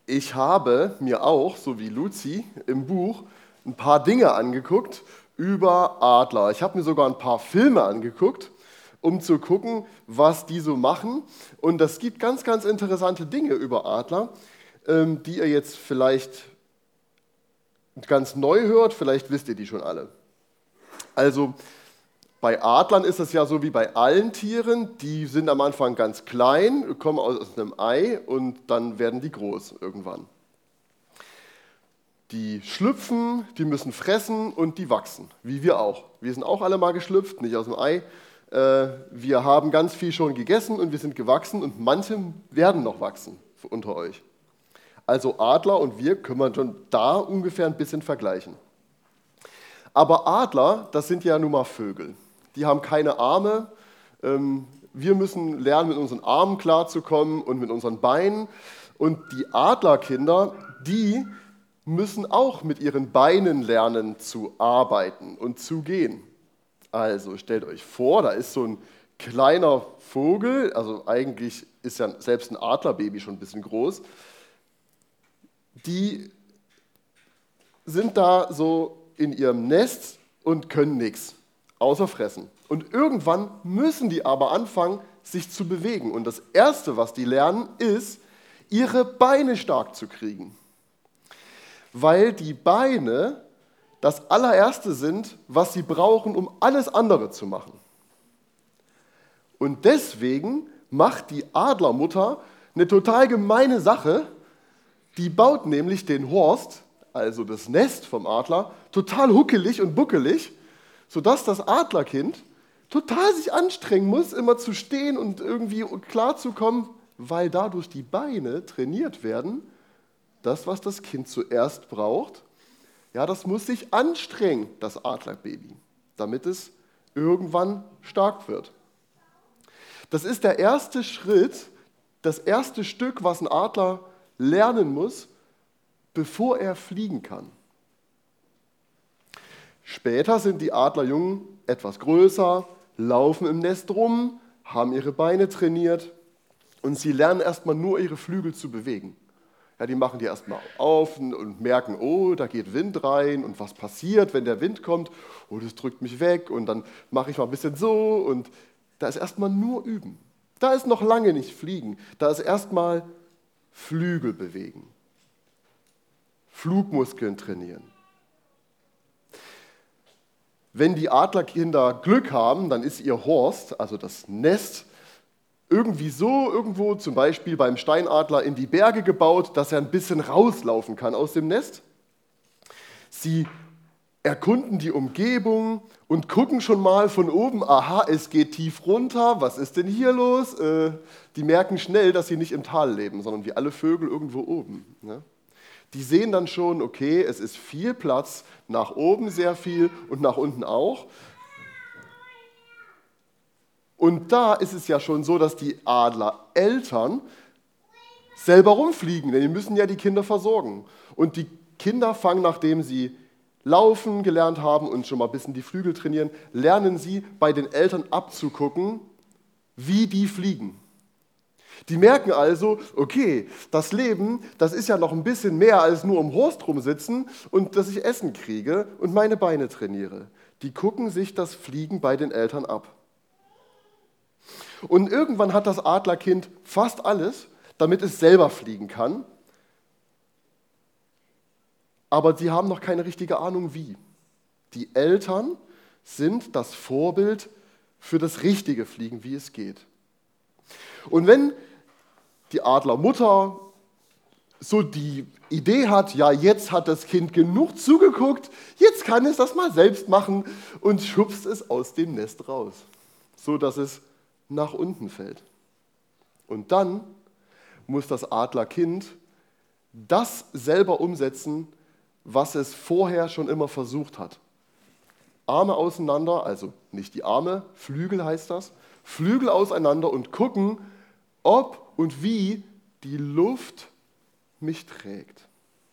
Ich habe mir auch, so wie Luzi im Buch, ein paar Dinge angeguckt über Adler. Ich habe mir sogar ein paar Filme angeguckt, um zu gucken, was die so machen. Und es gibt ganz, ganz interessante Dinge über Adler, die ihr jetzt vielleicht ganz neu hört, vielleicht wisst ihr die schon alle. Also bei Adlern ist es ja so wie bei allen Tieren, die sind am Anfang ganz klein, kommen aus einem Ei und dann werden die groß irgendwann. Die schlüpfen, die müssen fressen und die wachsen, wie wir auch. Wir sind auch alle mal geschlüpft, nicht aus dem Ei. Wir haben ganz viel schon gegessen und wir sind gewachsen und manche werden noch wachsen unter euch. Also Adler und wir können wir schon da ungefähr ein bisschen vergleichen. Aber Adler, das sind ja nun mal Vögel. Die haben keine Arme. Wir müssen lernen, mit unseren Armen klarzukommen und mit unseren Beinen. Und die Adlerkinder, die müssen auch mit ihren Beinen lernen zu arbeiten und zu gehen. Also stellt euch vor, da ist so ein kleiner Vogel, also eigentlich ist ja selbst ein Adlerbaby schon ein bisschen groß. Die sind da so in ihrem Nest und können nichts, außer fressen. Und irgendwann müssen die aber anfangen, sich zu bewegen. Und das Erste, was die lernen, ist, ihre Beine stark zu kriegen. Weil die Beine das allererste sind, was sie brauchen, um alles andere zu machen. Und deswegen macht die Adlermutter eine total gemeine Sache. Die baut nämlich den Horst, also das Nest vom Adler, total huckelig und buckelig, sodass das Adlerkind total sich anstrengen muss, immer zu stehen und irgendwie klarzukommen, weil dadurch die Beine trainiert werden. Das, was das Kind zuerst braucht, ja, das muss sich anstrengen, das Adlerbaby, damit es irgendwann stark wird. Das ist der erste Schritt, das erste Stück, was ein Adler lernen muss, bevor er fliegen kann. Später sind die Adlerjungen etwas größer, laufen im Nest rum, haben ihre Beine trainiert und sie lernen erstmal nur ihre Flügel zu bewegen. Ja, die machen die erstmal auf und merken, oh, da geht Wind rein und was passiert, wenn der Wind kommt? Oh, das drückt mich weg und dann mache ich mal ein bisschen so und da ist erstmal nur Üben. Da ist noch lange nicht Fliegen, da ist erstmal Flügel bewegen, Flugmuskeln trainieren. Wenn die Adlerkinder Glück haben, dann ist ihr Horst, also das Nest, irgendwie so irgendwo, zum Beispiel beim Steinadler, in die Berge gebaut, dass er ein bisschen rauslaufen kann aus dem Nest. Sie erkunden die Umgebung und gucken schon mal von oben, aha, es geht tief runter, was ist denn hier los? Die merken schnell, dass sie nicht im Tal leben, sondern wie alle Vögel irgendwo oben. Ne? Die sehen dann schon, okay, es ist viel Platz, nach oben sehr viel und nach unten auch. Und da ist es ja schon so, dass die Adlereltern selber rumfliegen, denn die müssen ja die Kinder versorgen. Und die Kinder fangen, nachdem sie laufen gelernt haben und schon mal ein bisschen die Flügel trainieren, lernen sie bei den Eltern abzugucken, wie die fliegen. Die merken also, okay, das Leben, das ist ja noch ein bisschen mehr als nur um Horst rumsitzen und dass ich Essen kriege und meine Beine trainiere. Die gucken sich das Fliegen bei den Eltern ab. Und irgendwann hat das Adlerkind fast alles, damit es selber fliegen kann. Aber sie haben noch keine richtige Ahnung, wie. Die Eltern sind das Vorbild für das richtige Fliegen, wie es geht. Und wenn die Adlermutter so die Idee hat, ja, jetzt hat das Kind genug zugeguckt, jetzt kann es das mal selbst machen und schubst es aus dem Nest raus, so dass es nach unten fällt. Und dann muss das Adlerkind das selber umsetzen, was es vorher schon immer versucht hat. Arme auseinander, also nicht die Arme, Flügel heißt das, Flügel auseinander und gucken, ob und wie die Luft mich trägt.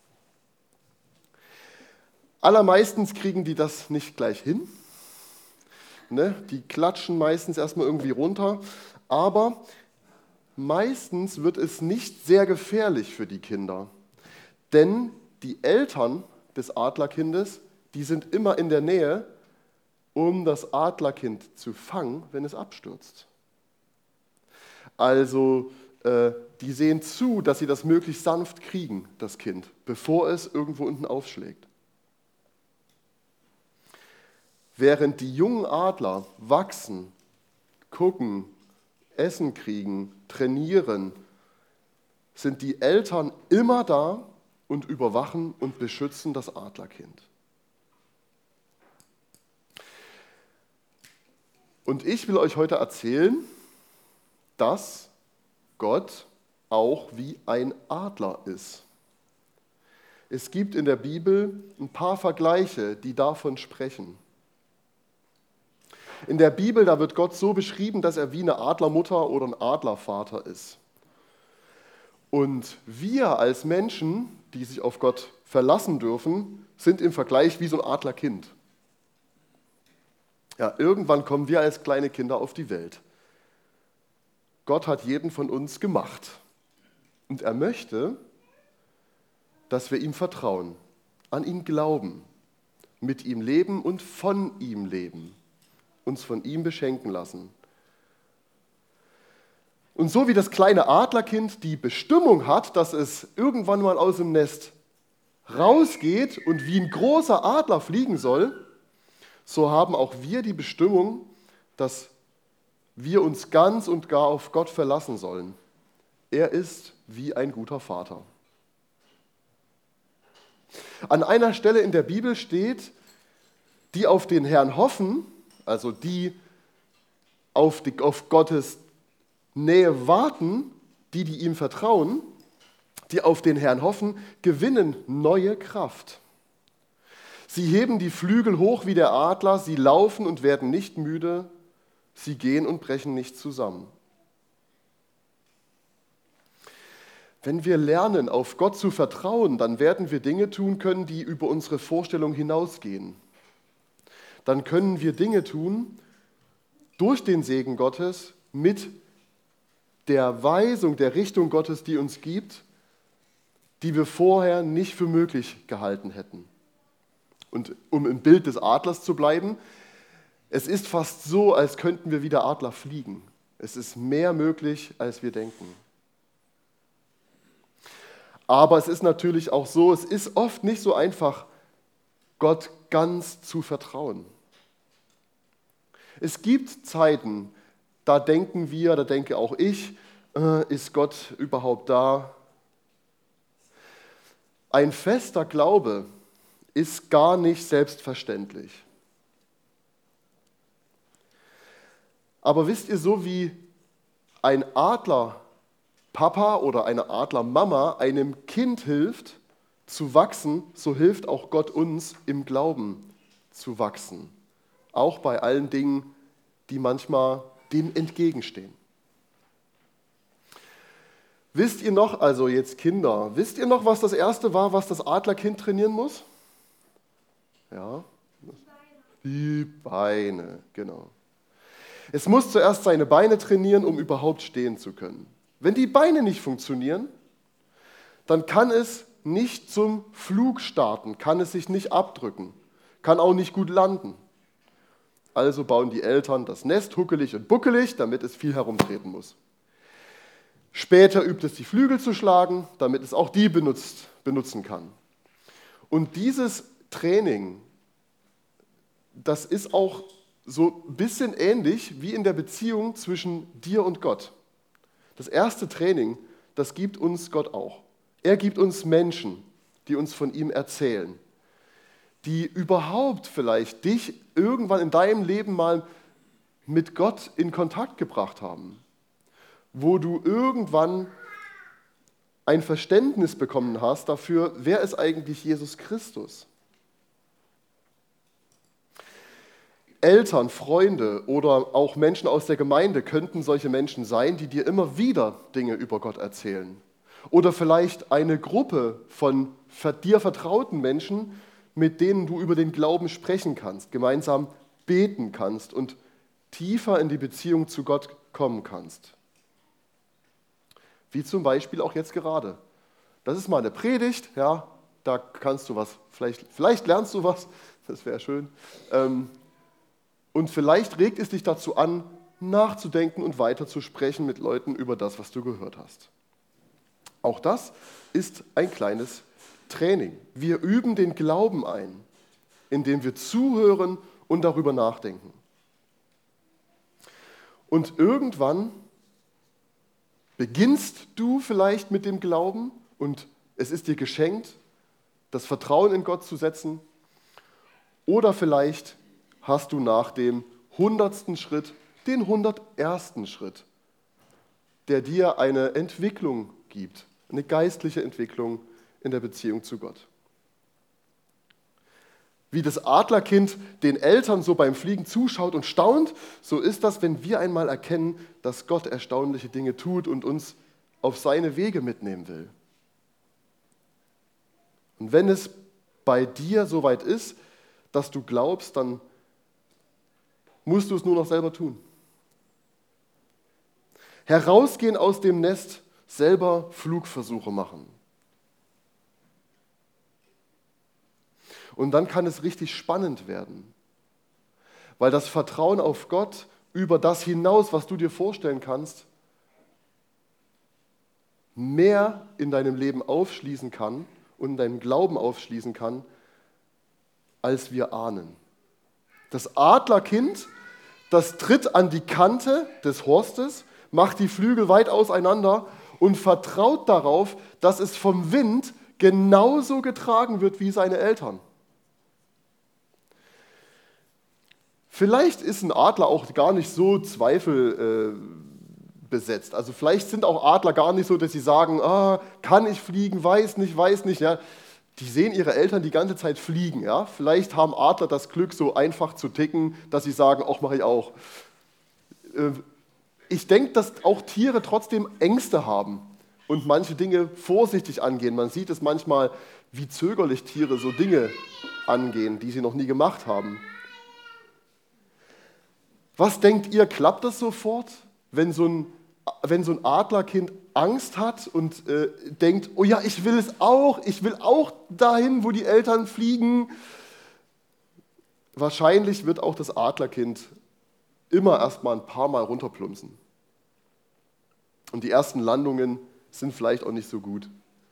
Allermeistens kriegen die das nicht gleich hin. Ne? Die klatschen meistens erstmal irgendwie runter, aber meistens wird es nicht sehr gefährlich für die Kinder. Denn die Eltern des Adlerkindes, die sind immer in der Nähe, um das Adlerkind zu fangen, wenn es abstürzt. Also die sehen zu, dass sie das möglichst sanft kriegen, das Kind, bevor es irgendwo unten aufschlägt. Während die jungen Adler wachsen, gucken, Essen kriegen, trainieren, sind die Eltern immer da und überwachen und beschützen das Adlerkind. Und ich will euch heute erzählen, dass Gott auch wie ein Adler ist. Es gibt in der Bibel ein paar Vergleiche, die davon sprechen. In der Bibel, da wird Gott so beschrieben, dass er wie eine Adlermutter oder ein Adlervater ist. Und wir als Menschen, die sich auf Gott verlassen dürfen, sind im Vergleich wie so ein Adlerkind. Ja, irgendwann kommen wir als kleine Kinder auf die Welt. Gott hat jeden von uns gemacht. Und er möchte, dass wir ihm vertrauen, an ihn glauben, mit ihm leben und von ihm leben, uns von ihm beschenken lassen. Und so wie das kleine Adlerkind die Bestimmung hat, dass es irgendwann mal aus dem Nest rausgeht und wie ein großer Adler fliegen soll, so haben auch wir die Bestimmung, dass wir uns ganz und gar auf Gott verlassen sollen. Er ist wie ein guter Vater. An einer Stelle in der Bibel steht, die auf den Herrn hoffen, also die auf Gottes Nähe warten, die ihm vertrauen, die auf den Herrn hoffen, gewinnen neue Kraft. Sie heben die Flügel hoch wie der Adler, sie laufen und werden nicht müde, sie gehen und brechen nicht zusammen. Wenn wir lernen, auf Gott zu vertrauen, dann werden wir Dinge tun können, die über unsere Vorstellung hinausgehen. Dann können wir Dinge tun durch den Segen Gottes mit der Weisung, der Richtung Gottes, die uns gibt, die wir vorher nicht für möglich gehalten hätten. Und um im Bild des Adlers zu bleiben, es ist fast so, als könnten wir wie der Adler fliegen. Es ist mehr möglich, als wir denken. Aber es ist natürlich auch so, es ist oft nicht so einfach, Gott ganz zu vertrauen. Es gibt Zeiten, da denken wir, da denke auch ich, ist Gott überhaupt da? Ein fester Glaube ist gar nicht selbstverständlich. Aber wisst ihr, so wie ein Adlerpapa oder eine Adlermama einem Kind hilft zu wachsen, so hilft auch Gott uns im Glauben zu wachsen. Auch bei allen Dingen, die manchmal dem entgegenstehen. Wisst ihr noch, also jetzt Kinder, wisst ihr noch, was das Erste war, was das Adlerkind trainieren muss? Ja, die Beine, genau. Es muss zuerst seine Beine trainieren, um überhaupt stehen zu können. Wenn die Beine nicht funktionieren, dann kann es nicht zum Flug starten, kann es sich nicht abdrücken, kann auch nicht gut landen. Also bauen die Eltern das Nest huckelig und buckelig, damit es viel herumtreten muss. Später übt es die Flügel zu schlagen, damit es auch die benutzen kann. Und dieses Training, das ist auch so ein bisschen ähnlich wie in der Beziehung zwischen dir und Gott. Das erste Training, das gibt uns Gott auch. Er gibt uns Menschen, die uns von ihm erzählen, die überhaupt vielleicht dich irgendwann in deinem Leben mal mit Gott in Kontakt gebracht haben, wo du irgendwann ein Verständnis bekommen hast dafür, wer ist eigentlich Jesus Christus. Eltern, Freunde oder auch Menschen aus der Gemeinde könnten solche Menschen sein, die dir immer wieder Dinge über Gott erzählen. Oder vielleicht eine Gruppe von dir vertrauten Menschen, mit denen du über den Glauben sprechen kannst, gemeinsam beten kannst und tiefer in die Beziehung zu Gott kommen kannst. Wie zum Beispiel auch jetzt gerade. Das ist mal eine Predigt, ja, da kannst du was, vielleicht lernst du was, das wäre schön. Und vielleicht regt es dich dazu an, nachzudenken und weiterzusprechen mit Leuten über das, was du gehört hast. Auch das ist ein kleines Training. Wir üben den Glauben ein, indem wir zuhören und darüber nachdenken. Und irgendwann beginnst du vielleicht mit dem Glauben und es ist dir geschenkt, das Vertrauen in Gott zu setzen. Oder vielleicht hast du nach dem 100. Schritt den 101. Schritt, der dir eine Entwicklung gibt, eine geistliche Entwicklung in der Beziehung zu Gott. Wie das Adlerkind den Eltern so beim Fliegen zuschaut und staunt, so ist das, wenn wir einmal erkennen, dass Gott erstaunliche Dinge tut und uns auf seine Wege mitnehmen will. Und wenn es bei dir soweit ist, dass du glaubst, dann musst du es nur noch selber tun. Herausgehen aus dem Nest, selber Flugversuche machen. Und dann kann es richtig spannend werden, weil das Vertrauen auf Gott über das hinaus, was du dir vorstellen kannst, mehr in deinem Leben aufschließen kann und in deinem Glauben aufschließen kann, als wir ahnen. Das Adlerkind, das tritt an die Kante des Horstes, macht die Flügel weit auseinander und vertraut darauf, dass es vom Wind genauso getragen wird wie seine Eltern. Vielleicht ist ein Adler auch gar nicht so zweifelbesetzt. Also vielleicht sind auch Adler gar nicht so, dass sie sagen, kann ich fliegen, weiß nicht. Ja. Die sehen ihre Eltern die ganze Zeit fliegen. Ja. Vielleicht haben Adler das Glück, so einfach zu ticken, dass sie sagen, auch mache ich auch. Ich denke, dass auch Tiere trotzdem Ängste haben und manche Dinge vorsichtig angehen. Man sieht es manchmal, wie zögerlich Tiere so Dinge angehen, die sie noch nie gemacht haben. Was denkt ihr, klappt das sofort, wenn so ein Adlerkind Angst hat und denkt, oh ja, ich will auch dahin, wo die Eltern fliegen? Wahrscheinlich wird auch das Adlerkind immer erst mal ein paar Mal runterplumpsen. Und die ersten Landungen sind vielleicht auch nicht so gut.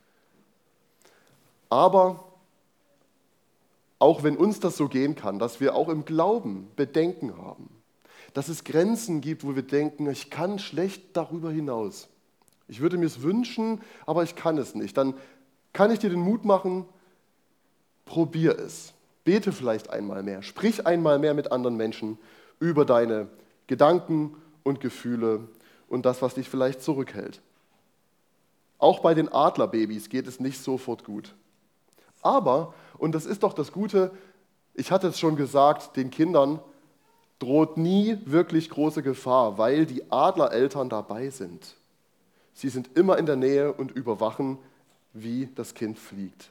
Aber auch wenn uns das so gehen kann, dass wir auch im Glauben Bedenken haben, dass es Grenzen gibt, wo wir denken, ich kann schlecht darüber hinaus. Ich würde mir es wünschen, aber ich kann es nicht. Dann kann ich dir den Mut machen, probier es. Bete vielleicht einmal mehr. Sprich einmal mehr mit anderen Menschen über deine Gedanken und Gefühle und das, was dich vielleicht zurückhält. Auch bei den Adlerbabys geht es nicht sofort gut. Aber, und das ist doch das Gute, ich hatte es schon gesagt, den Kindern droht nie wirklich große Gefahr, weil die Adlereltern dabei sind. Sie sind immer in der Nähe und überwachen, wie das Kind fliegt.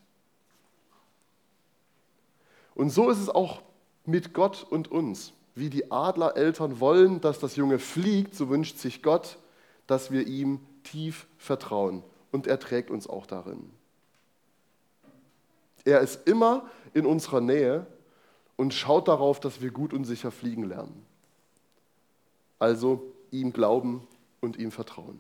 Und so ist es auch mit Gott und uns. Wie die Adlereltern wollen, dass das Junge fliegt, so wünscht sich Gott, dass wir ihm tief vertrauen. Und er trägt uns auch darin. Er ist immer in unserer Nähe und schaut darauf, dass wir gut und sicher fliegen lernen. Also ihm glauben und ihm vertrauen.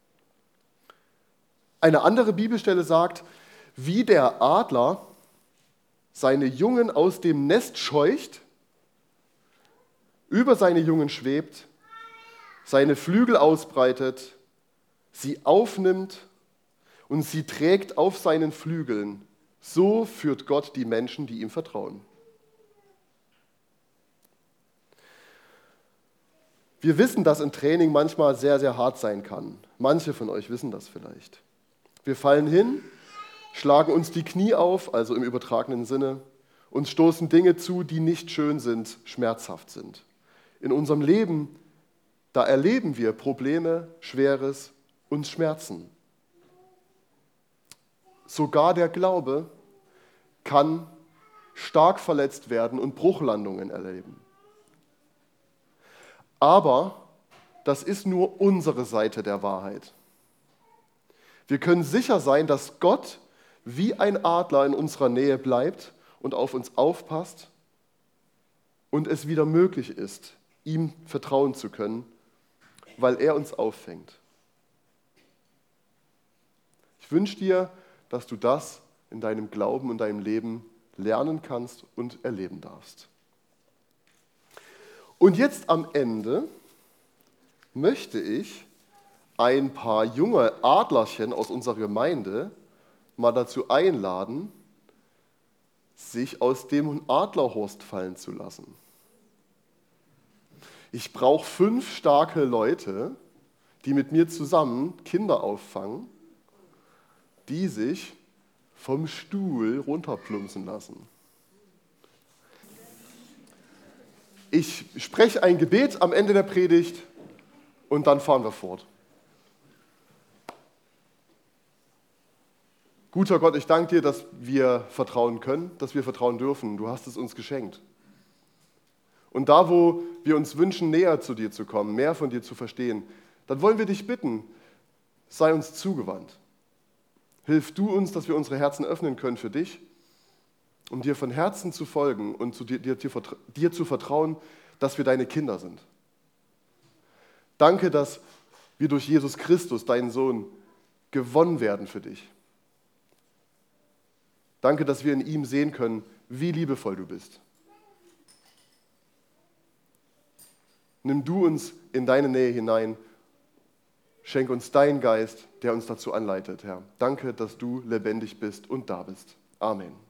Eine andere Bibelstelle sagt, wie der Adler seine Jungen aus dem Nest scheucht, über seine Jungen schwebt, seine Flügel ausbreitet, sie aufnimmt und sie trägt auf seinen Flügeln. So führt Gott die Menschen, die ihm vertrauen. Wir wissen, dass ein Training manchmal sehr, sehr hart sein kann. Manche von euch wissen das vielleicht. Wir fallen hin, schlagen uns die Knie auf, also im übertragenen Sinne, und stoßen Dinge zu, die nicht schön sind, schmerzhaft sind. In unserem Leben, da erleben wir Probleme, Schweres und Schmerzen. Sogar der Glaube kann stark verletzt werden und Bruchlandungen erleben. Aber das ist nur unsere Seite der Wahrheit. Wir können sicher sein, dass Gott wie ein Adler in unserer Nähe bleibt und auf uns aufpasst und es wieder möglich ist, ihm vertrauen zu können, weil er uns auffängt. Ich wünsche dir, dass du das in deinem Glauben und deinem Leben lernen kannst und erleben darfst. Und jetzt am Ende möchte ich ein paar junge Adlerchen aus unserer Gemeinde mal dazu einladen, sich aus dem Adlerhorst fallen zu lassen. Ich brauche 5 starke Leute, die mit mir zusammen Kinder auffangen, die sich vom Stuhl runterplumpsen lassen. Ich spreche ein Gebet am Ende der Predigt und dann fahren wir fort. Guter Gott, ich danke dir, dass wir vertrauen können, dass wir vertrauen dürfen. Du hast es uns geschenkt. Und da, wo wir uns wünschen, näher zu dir zu kommen, mehr von dir zu verstehen, dann wollen wir dich bitten, sei uns zugewandt. Hilf du uns, dass wir unsere Herzen öffnen können für dich, um dir von Herzen zu folgen und dir zu vertrauen, dass wir deine Kinder sind. Danke, dass wir durch Jesus Christus, deinen Sohn, gewonnen werden für dich. Danke, dass wir in ihm sehen können, wie liebevoll du bist. Nimm du uns in deine Nähe hinein. Schenk uns deinen Geist, der uns dazu anleitet, Herr. Danke, dass du lebendig bist und da bist. Amen.